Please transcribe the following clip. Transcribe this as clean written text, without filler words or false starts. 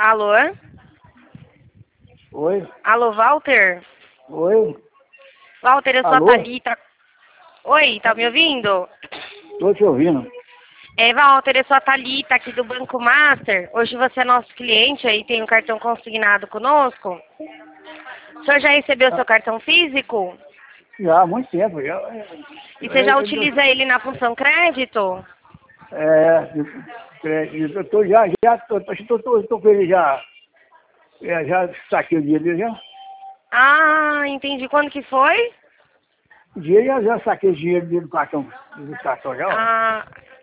Alô? Oi? Alô, Walter? Oi? Walter, eu sou a Alô? Thalita. Oi, tá me ouvindo? Tô te ouvindo. Walter, eu sou a Thalita aqui do Banco Master. Hoje você é nosso cliente aí, tem um cartão consignado conosco. O senhor já recebeu seu cartão físico? Já há muito tempo, já. E você já utiliza ele na função crédito? Eu tô tô com ele já. Já saquei o dinheiro dele já. Ah, entendi. Quando que foi? O dinheiro já saquei o dinheiro dele do cartão já. Ó. Ah,